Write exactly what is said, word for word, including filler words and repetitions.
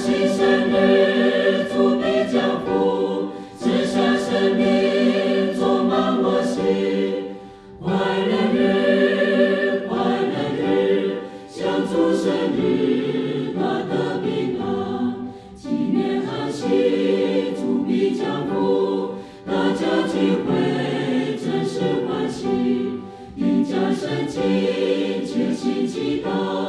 喜生日，主必降福，赐下生命，充满我心。快乐日，快乐日，享主生日，他的平安，纪念安息，主必降福，大家聚会，真是欢喜，并将圣经，全心祈祷。